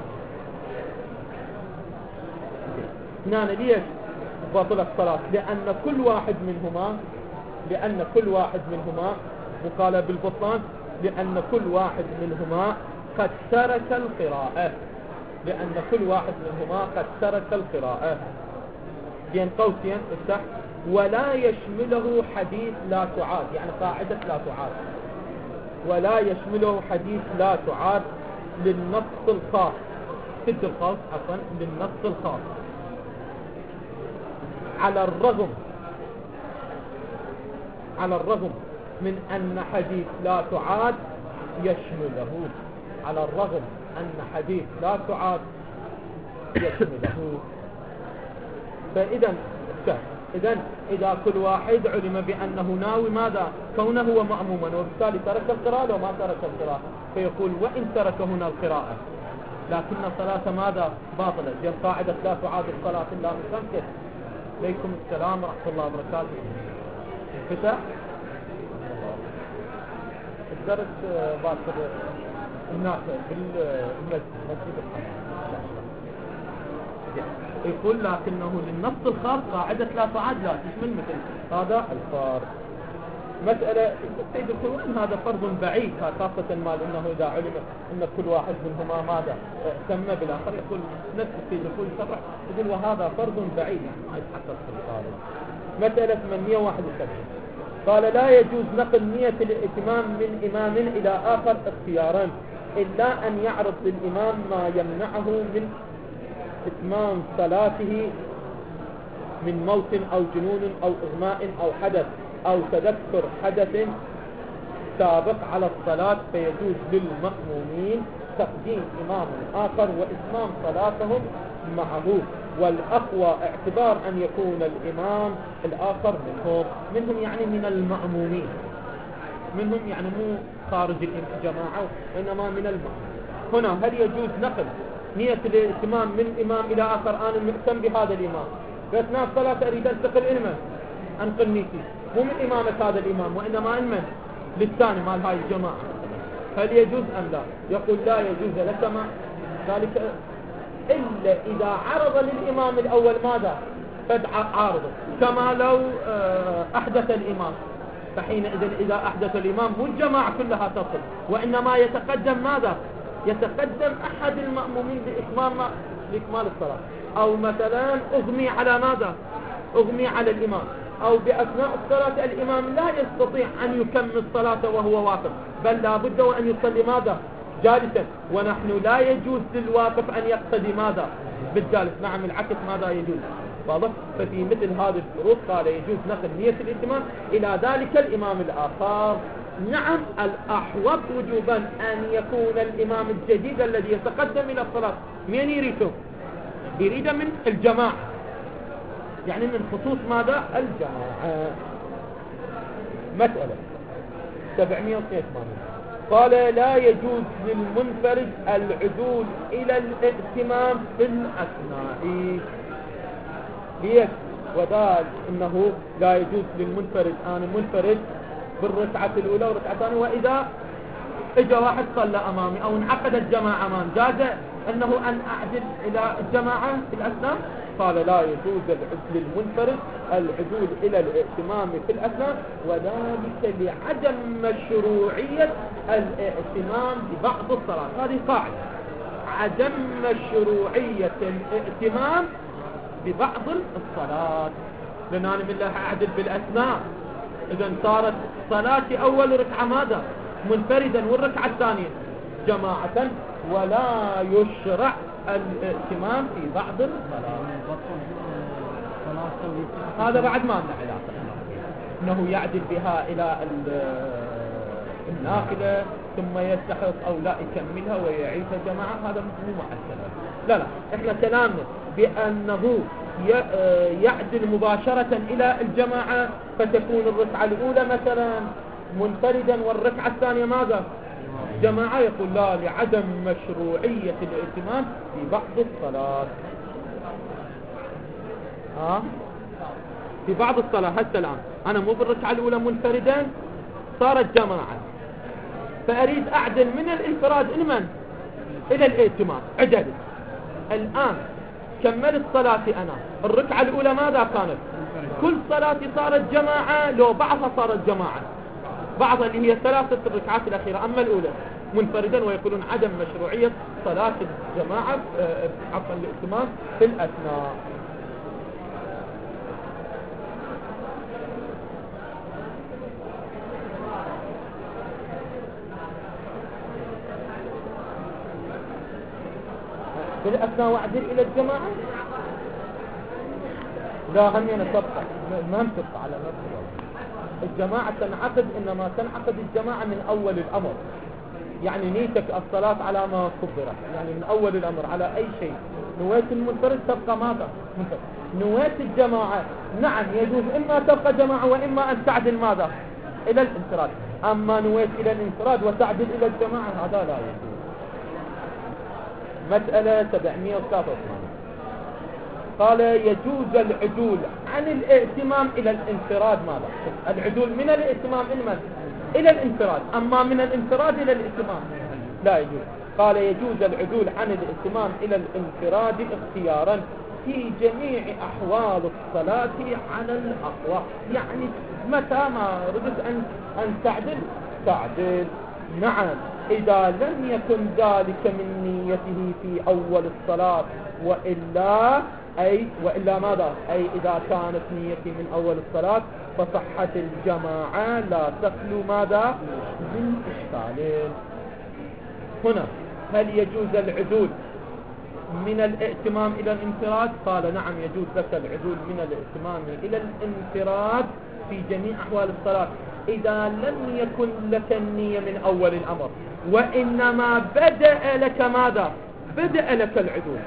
هنا ليش باطل الصلاة؟ لأن كل واحد منهما لأن كل واحد منهما وقال بالبطلان لأن كل واحد منهما قد ترك القراءة لأن كل واحد منهما قد ترك القراءة بين قوسين افتح ولا يشمله حديث لا تعاد، يعني قاعدة لا تعاد، ولا يشمله حديث لا تعاد للنص الخاص، سد القوس عفوا للنص الخاص، على الرغم على الرغم من أن حديث لا تعاد يشمله، على الرغم أن حديث لا تعاد يشمله. فإذا إذن إذا كل واحد علم بأنه ناوي ماذا؟ كونه هو مأموما وبالتالي ترك القراءة وما ترك القراءة، فيقول وإن ترك هنا القراءة لكن الصلاة ماذا؟ باطلة، لأن قاعدة لا تعاد الصلاة إلا من خمسة. عليكم السلام ورحمة الله وبركاته. فتح الدرس باكر الناس بالمسجد مسجد الحرام. يقول لكنه للنص الخاص قاعدة لا تعاد لا تشمل مثل هذا الفرض. مسألة السيد الخوان هذا فرض بعيد، خاصة ما لأنه إذا علم أن كل واحد منهما ماذا سمى بالآخر يقول نفس السيد الخوان شرح يقول وهذا فرض بعيد يعني يتحقق في القارئ. مسألة ثمانمئة وواحد وسبعين قال لا يجوز نقل نية الائتمام من إمام إلى آخر اختيارا إلا أن يعرض للإمام ما يمنعه من إتمام صلاته من موت أو جنون أو إغماء أو حدث أو تذكر حدث سابق على الصلاة، فيجوز للمأمومين تقديم إمام آخر وإتمام صلاتهم معه والأقوى اعتبار أن يكون الإمام الآخر منهم منهم يعني من المأمومين، منهم يعني مو خارج الجماعة وإنما من المأمومين. هنا هل يجوز نقل نية الائتمام من إمام إلى آخر؟ أنا مهتم بهذا الإمام، قلت ناس صلاة أريد أنتقل إلمن أنقل نيتي، مو من إمامة هذا الإمام وإنما إلمن للثاني مال هاي الجماعة، هل يجوز أم لا؟ يقول لا يجوز لك ما ذلك إلا إذا عرض للإمام الأول ماذا؟ فدع عارضه، كما لو أحدث الإمام، فحينئذ إذا أحدث الإمام مو الجماعة كلها تصل، وإنما يتقدم ماذا؟ يتقدم أحد المأمومين بإتمام لإكمال الصلاة، أو مثلا أغمي على ماذا؟ أغمي على الإمام، أو بأثناء الصلاة الإمام لا يستطيع أن يكمل الصلاة وهو واقف، بل لا بد وأن يصلي ماذا؟ جالسا، ونحن لا يجوز للواقف أن يقتدي ماذا؟ بالجالس، نعم العكس ماذا يجوز، واضح؟ ففي مثل هذه الشروط قال يجوز نقل نية الائتمام إلى ذلك الإمام الآخر. نعم الأحوط وجوبا أن يكون الإمام الجديد الذي يتقدم إلى الصلاة من يريده؟ يريد من الجماعة، يعني من خصوص ماذا؟ الجماعة. مسألة سبعمائة واثنين وثمانين قال لا يجوز للمنفرد العدول إلى الائتمام في الأثناء. ليش؟ وذلك إنه لا يجوز للمنفرد، أنا منفرد بالركعة الأولى والركعة الثانية، وإذا اجى واحد صلى أمامي أو انعقدت جماعة أمامي، جاز أنه أن أعدل إلى الجماعة في الأثناء؟ قال لا يجوز للمنفرد العدول إلى الائتمام في الأثناء، وذلك لعدم مشروعية الائتمام ببعض الصلاة. هذه قاعدة، عدم مشروعية الائتمام ببعض الصلاة، لأن أنا من الله أعدل بالأثناء، إذا صارت صلاتي أول ركعة ماذا؟ منفردا، والركعة الثانية جماعة، ولا يشرع الائتمام في بعض الصلاة. هذا بعد ما لنا علاقة، انه يعدل بها الى الناقلة ثم يستحق او لا يكملها ويعيد الجماعة، هذا مو محسن. لا لا، احنا كلامنا بانه يعدل مباشرة الى الجماعة، فتكون الركعة الاولى مثلا منفردا والركعة الثانية ماذا؟ جماعة. يقول لا، لعدم مشروعية الائتمام في بعض الصلاة. ها في بعض الصلاة هسه الآن أنا مو بالركعة الأولى منفردا، صارت جماعة، فأريد أعدل من الانفراد إلى من؟ إلى الائتمام. عدل الآن كملت صلاتي أنا، الركعة الأولى ماذا كانت؟ كل صلاتي صارت جماعة، لو بعضها صارت جماعة، بعضها اللي هي ثلاثة الركعات الأخيرة، أما الأولى منفردا، ويقولون عدم مشروعية صلاة الجماعة عفوا الائتمام في الأثناء. في الأثناء وعدل إلى الجماعة؟ لا، هم ينتبقى ما هم تبقى على نفسه. الجماعة تنعقد، إنما تنعقد الجماعة من أول الأمر، يعني نيتك الصلاة على ما كبرت، يعني من أول الأمر على أي شيء. نويت المنفرد تبقى ماذا؟ منفرد. نويت الجماعة نعم يجوز إما تبقى جماعة وإما أن تعدل ماذا؟ إلى الانفراد. أما نويت إلى الانفراد وتعدل إلى الجماعة هذا لا يجوز. مسألة سبعمائة وثلاثة وثمانين قال يجوز العدول عن الائتمام إلى الانفراد. ماذا؟ العدول من الائتمام إلى إلى الانفراد، أما من الانفراد إلى الائتمام لا يجوز. قال يجوز العدول عن الائتمام إلى الانفراد اختيارا في جميع أحوال الصلاة على الأقوى، يعني متى ما ردت أن أن تعدل تعدل. نعم إذا لم يكن ذلك من نيته في أول الصلاة، وإلا أي وإلا ماذا؟ أي إذا كانت نيتي من أول الصلاة فصحة الجماعة لا تخلو ماذا؟ من إشكال. هنا هل يجوز العدول من الائتمام إلى الانفراد؟ قال نعم يجوز لك العدول من الائتمام إلى الانفراد في جميع أحوال الصلاة إذا لم يكن لك النية من أول الأمر، وإنما بدأ لك ماذا؟ بدأ لك العدول،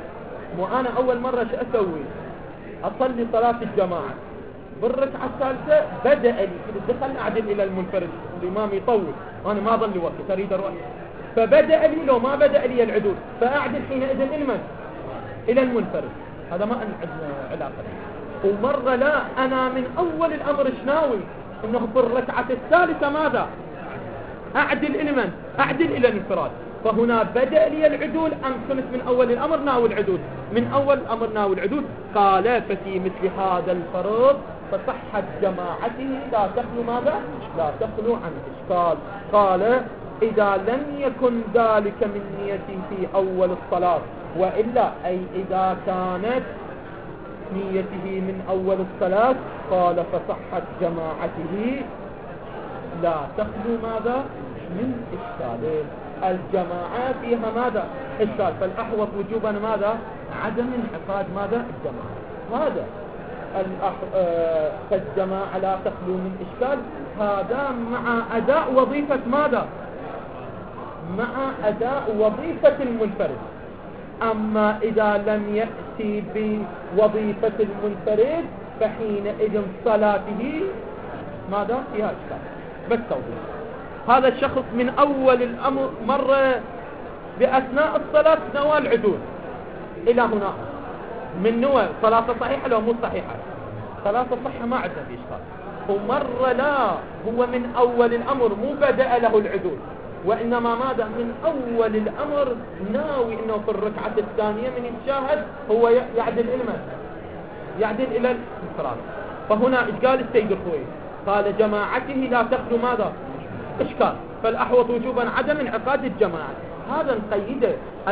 وأنا أول مرة شو أسوي؟ أصلي صلاة الجماعة بالركعة الثالثة بدأ لي كده دخل أعدل إلى المنفرد، الإمام يطول وأنا ما ظل وقت أريد أروح، فبدأ لي لو ما بدأ لي العدول فأعدل حينئذ المن إلى المنفرد. هذا ما عندنا علاقة به. ومرة لا، أنا من أول الأمر شناوي إنه بالركعة الثالثة ماذا؟ أعدل إلى من؟ أعدل إلى الانفراد. فهنا بدأ لي العدول أم كنت من أول الأمر ناوي العدول؟ من أول الأمر ناوي العدول. قال ففي مثل هذا الفرض فصحت جماعته لا تخلو ماذا؟ لا تخلو عن إشكال. قال إذا لم يكن ذلك من نيتي في أول الصلاة، وإلا أي إذا كانت نيته من أول الصلاة قال فصحت جماعته لا تخلو ماذا؟ من إشكالين. الجماعة فيها ماذا؟ إشكال، فالأحوط وجوبا ماذا؟ عدم انعقاد ماذا؟ الجماعة. هذا الأح... آه... فالجماعة لا تخلو من إشكال، هذا مع أداء وظيفة ماذا؟ مع أداء وظيفة المنفرد. أما إذا لم يأتي بوظيفة المنفرد فحينئذ صلاته ماذا؟ فيها إشكال. بس توضيح، هذا الشخص من أول الأمر مرة بأثناء الصلاة نوى العدول إلى هنا، من نوى صلاة صحيحة لو مو صحيحة؟ صلاة صحيحة ما عندنا في إشكال. ومرة لا، هو من أول الأمر مو بدأ له العدول، وإنما ماذا؟ من أول الأمر ناوي إنه في الركعة الثانية من يتشاهد هو يعدل إلى من؟ يعدل إلى الانفراد. فهنا إيش قال السيد الخوي؟ قال جماعته لا تخلو ماذا؟ إشكال، فالأحوط وجوبا عدم انعقاد الجماعة. هذا نقيده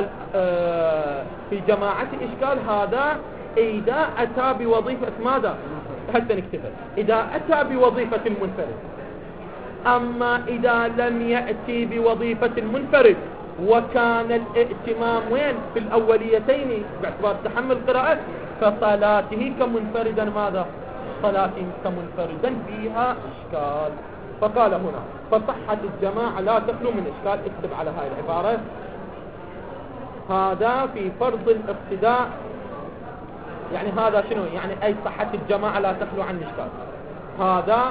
في جماعة إشكال، هذا إذا أتى بوظيفة ماذا؟ حتى نكتبه إذا أتى بوظيفة المنفرد. أما إذا لم يأتي بوظيفة المنفرد وكان الائتمام وين؟ في الأوليتين باعتبار تحمل قراءة، فصلاته كمنفردا ماذا؟ صلاته كمنفردا فيها إشكال. فقال هنا فصحت الجماعة لا تخلو من إشكال. اكتب على هاي العبارة، هذا في فرض الاقتداء. يعني هذا شنو يعني؟ أي صحت الجماعة لا تخلو عن إشكال. هذا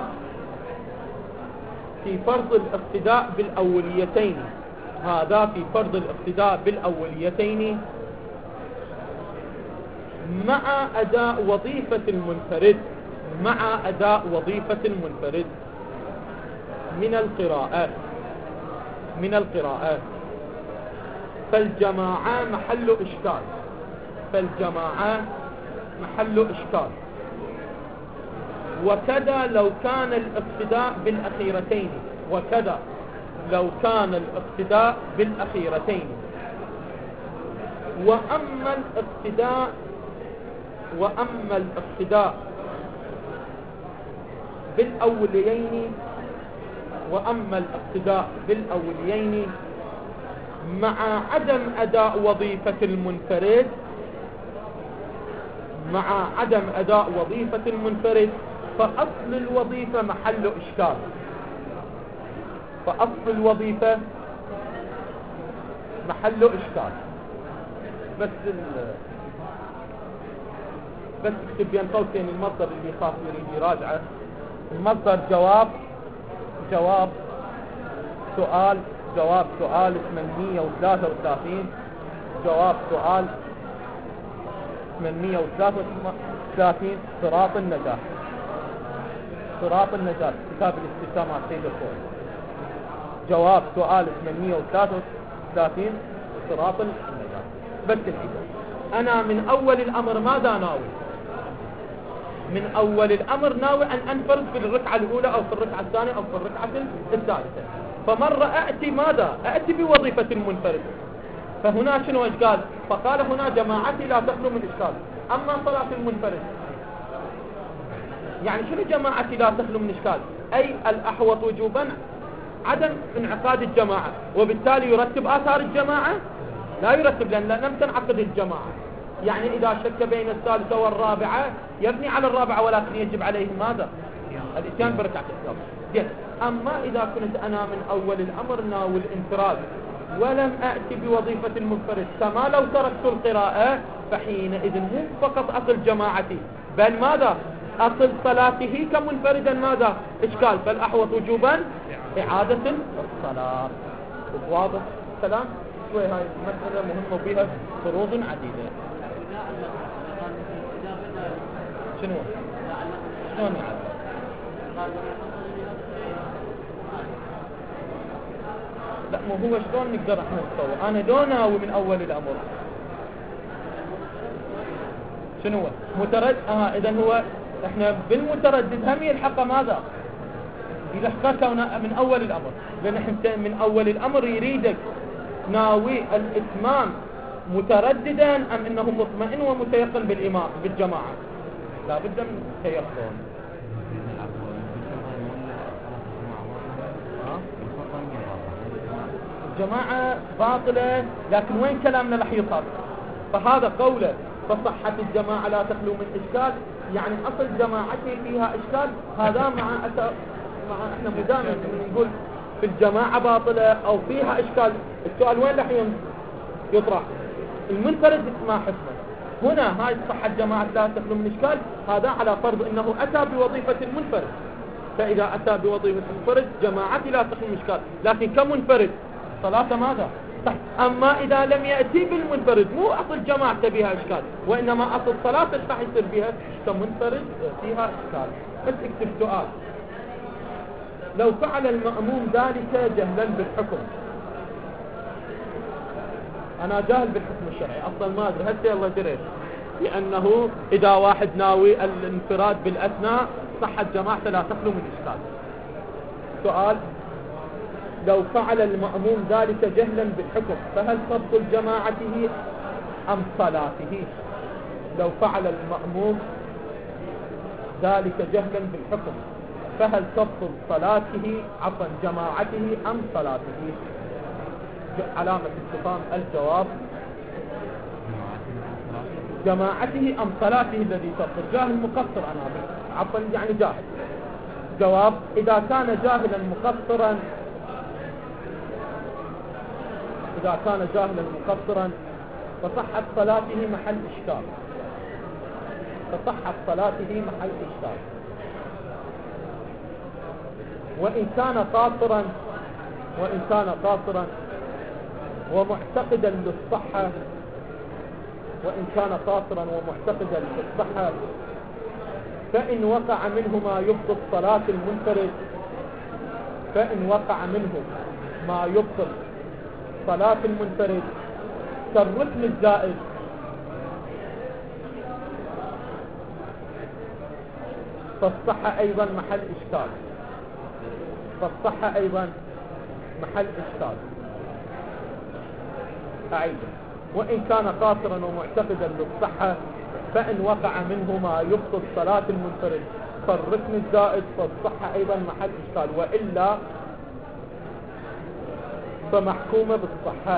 في فرض الاقتداء بالأوليتين، هذا في فرض الاقتداء بالأوليتين مع أداء وظيفة المنفرد، مع أداء وظيفة المنفرد من القراءات، من القراءات. فالجماعة محل إشكال، فالجماعة محل إشكال. وكذا لو كان الاقتداء بالأخيرتين، وكذا لو كان الاقتداء بالأخيرتين. وأما الاقتداء وأما الاقتداء بالأوليين وأما الاقتداء بالأوليين مع عدم أداء وظيفة المنفرد، مع عدم أداء وظيفة المنفرد فأصل الوظيفة محل إشكال، فأصل الوظيفة محل إشكال. بس بس اكتب بين قوسين المصدر اللي يخاف يريد يراجعه. المصدر جواب جواب سؤال جواب سؤال ثمانمئة وثلاثة وثلاثين، جواب سؤال ثمانمئة وثلاثة وثلاثين صراط النجاة، صراط النجاة كتاب الاستسامة سيد الخوي. جواب سؤال ثمانمئة وثلاثة وثلاثين صراط النجاة. بس الحجة أنا من أول الأمر ماذا ناوي؟ من أول الأمر ناوي أن أنفرد في الركعة الأولى أو في الركعة الثانية أو في الركعة الثالثة. فمرة أأتي ماذا؟ أأتي بوظيفة المنفرد. فهنا شنو إيش قال؟ فقال هنا جماعتي لا تخلو من إشكال. أما صلاة المنفرد يعني شنو جماعتي لا تخلو من إشكال؟ أي الأحوط وجوبا عدم انعقاد الجماعة، وبالتالي يرتب آثار الجماعة؟ لا يرتب، لأن لم تنعقد الجماعة. يعني إذا شك بين الثالثة والرابعة يبني على الرابعة، ولكن يجب عليه ماذا؟ الاتيان بركعة الثالثة. أما إذا كنت أنا من أول الأمر ناوي الانفراد ولم أأتي بوظيفة المنفرد، كما لو تركت القراءة فحينئذ مو فقط أصل جماعته بل ماذا أصل صلاته كمنفردا ماذا إشكال، فالأحوط وجوبا إعادة الصلاة. واضح الكلام؟ شوي هاي مسألة مهمة وفيها فروض عديدة. شنو شلون يعني؟ لا مو هو شلون نقدر احنا نسوي؟ انا دون ناوي من اول الامر شنو هو متردد. اه اذا هو احنا بالمتردد هم يلحق ماذا يلحقك من اول الامر، لان احنا من اول الامر يريدك ناوي الاتمام مترددا ام انه مطمئن ومتيقن بالامام بالجماعه. لا بد من التيقن. الجماعة باطلة، لكن وين كلامنا رح يصل؟ فهذا قوله فصحة الجماعة لا تخلو من إشكال، يعني أصل جماعتي فيها إشكال. هذا مع أثر مع إحنا مدامن نقول في الجماعة باطلة أو فيها إشكال. السؤال وين رح يطرح؟ المنفرد ما حسنه هنا. هاي صحة الجماعة لا تخلو من إشكال، هذا على فرض أنه أتى بوظيفة المنفرد. فإذا أتى بوظيفة المنفرد جماعتي لا تخلو من إشكال، لكن كمنفرد صلاة ماذا؟ صح. أما إذا لم يأتي بالمنفرد مو أصل جماعته بها إشكال، وإنما أصل صلاة ايش راح يصير بها؟ كمنفرد فيها إشكال. بس اكتب سؤال: لو فعل المأموم ذلك جهلا بالحكم. أنا جاهل بالحكم الشرعي أصلا ما أدري، هسه يلا دريت لأنه إذا واحد ناوي الانفراد بالأثناء صحة جماعته لا تخلو من إشكال. سؤال: لو فعل المأموم ذلك جهلا بالحكم فهل تبطل جماعته أم صلاته؟ لو فعل المأموم ذلك جهلا بالحكم فهل تبطل صلاته عفوا جماعته أم صلاته؟ علامة استفهام. الجواب جماعته أم صلاته الذي تبطل. جاهل مقصر أنا عفوا يعني جاهل. جواب: إذا كان جاهلا مقصرا إذا كان جاهلا مقصرا فصحت صلاته محل إشكال. فصحت صلاته محل إشكال. وإن كان قاصرا وإن كان قاصرا ومعتقدا للصحة وإن كان قاصرا ومعتقدا للصحة فإن وقع منه ما يبطل صلاة المنفرد فإن وقع منه ما يبطل صلاة المنفرد كالركن الزائد فالصحة أيضا محل إشكال. فالصحة أيضا محل إشكال. أعيد: وإن كان قاصرا ومعتقدا للصحة فإن وقع منه ما يبطل صلاة المنفرد فالركن الزائد فالصحة أيضا محل إشكال، وإلا فمحكومة بالصحة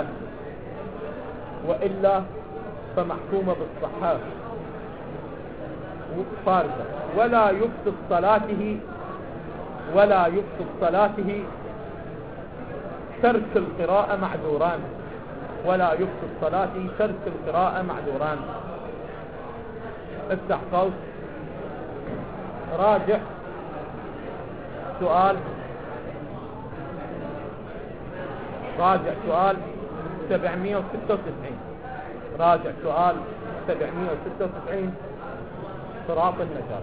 وإلا فمحكومة بالصحة فارغة. ولا يبطل صلاته ولا يبطل صلاته ترك القراءة معذوران. ولا يبطل صلاته ترك القراءة معذوران. افتح قوس راجع سؤال راجع سؤال سبعمائة وستة وتسعين راجع سؤال سبعمائة وستة وتسعين صراط النجاة.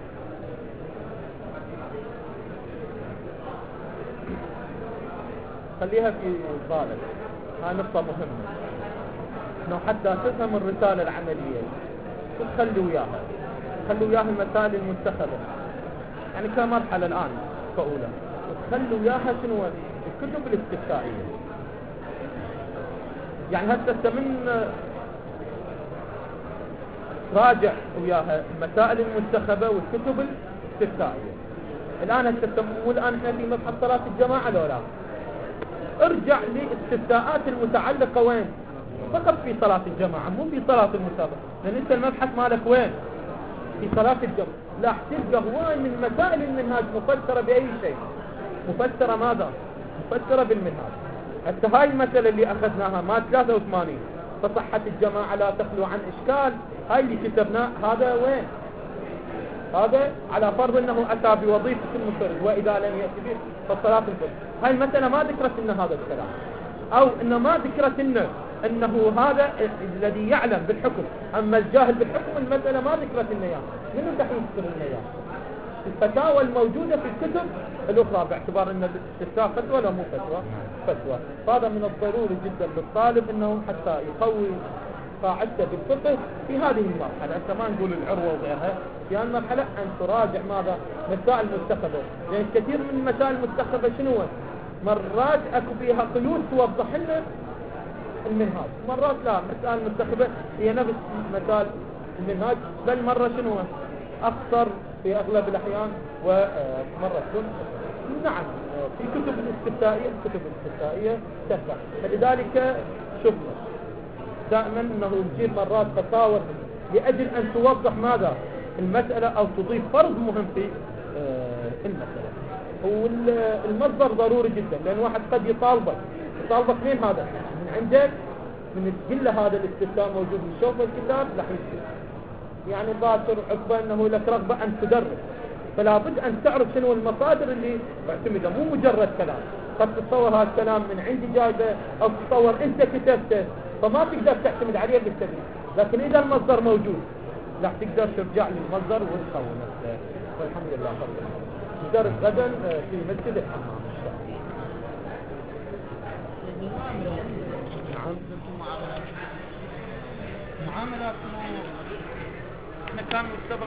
خليها في بالك، هاي نقطة مهمة انه حتى تفهم الرسالة العملية تخلي وياها تخلي وياها المسائل المنتخبة يعني كمرحلة الآن كأولى، وتخلي وياها شنو الكتب الاستفتائية. يعني هسه من راجع وياها المسائل المنتخبة والكتب الاستفتائية. الآن هسه مو الآن احنا في مبحث صلاة الجماعة لو لا، ارجع للاستفتاءات المتعلقة وين؟ فقط في صلاة الجماعة مو في صلاة المسابقة، لأن انت المبحث مالك وين؟ في صلاة الجماعة. لا تلقى هواي من مسائل المنهاج مفسرة بأي شيء. مفسرة ماذا؟ مفسرة بالمنهاج. حتى هاي المسألة اللي أخذناها ما ثلاثة وثمانين فصحة الجماعة لا تخلو عن إشكال. هاي اللي كتبناه هذا وين؟ هذا على فرض أنه أتى بوظيفة المنفرد وإذا لم يأتي به فالصلاة الفرد. هاي المسألة ما ذكرت إن هذا الكلام، أو إنه ما ذكرت إنه أنه هذا الذي يعلم بالحكم، أما الجاهل بالحكم المسألة ما ذكرت إنه يعني منو دحين يذكر إنه يعني الفتاوى الموجودة في الكتب الأخرى، باعتبار أن الاستفتاء فتوى ولا مو فتوى؟ فتوى. فهذا من الضروري جدا للطالب أنه حتى يقوي قاعدته بالفقه في هذه المرحلة. أنت ما نقول العروة وغيرها، في هذه المرحلة أن تراجع ماذا؟ مسائل مستخبة، لأن كثير من المسائل المستخبة شنو؟ مرات أكو فيها قيود توضح لنا المنهاج، مرات لا، مسائل مستخبة هي نفس مسائل المنهاج، بل مرة شنو؟ أخطر في أغلب الأحيان، ومرة تكون نعم في كتب الاستفتائية، الكتب الاستفتائية تنفع. فلذلك شفنا دائما أنه يجيب مرات فتاوى لأجل أن توضح ماذا المسألة أو تضيف فرض مهم في المسألة. والمصدر ضروري جدا، لأن واحد قد يطالبك يطالبك من هذا من عندك، من تقول له هذا الاستفتاء موجود يشوف الكتاب راح يصير يعني باكر عقبه انه لك رغبه ان تدرس، فلا بد ان تعرف شنو المصادر اللي معتمده، مو مجرد كلام. قد تتصور هذا الكلام من عندي جايبه، او تتصور انت كتبته، فما تقدر تعتمد عليه بالتدريب. لكن اذا المصدر موجود راح تقدر ترجع للمصدر وتقوي نفسك. والحمد لله رب العالمين. ندرس غدا في مسجد الحمام ان شاء الله. نعم. معاملات احنا كان مستبق